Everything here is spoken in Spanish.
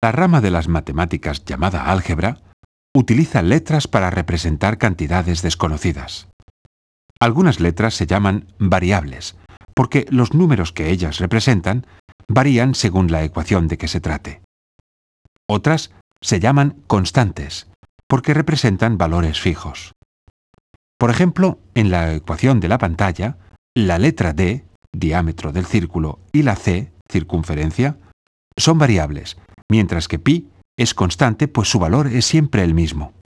La rama de las matemáticas llamada álgebra utiliza letras para representar cantidades desconocidas. Algunas letras se llaman variables, porque los números que ellas representan varían según la ecuación de que se trate. Otras se llaman constantes, porque representan valores fijos. Por ejemplo, en la ecuación de la pantalla, la letra D, diámetro del círculo, y la C, circunferencia, son variables, mientras que pi es constante, pues su valor es siempre el mismo.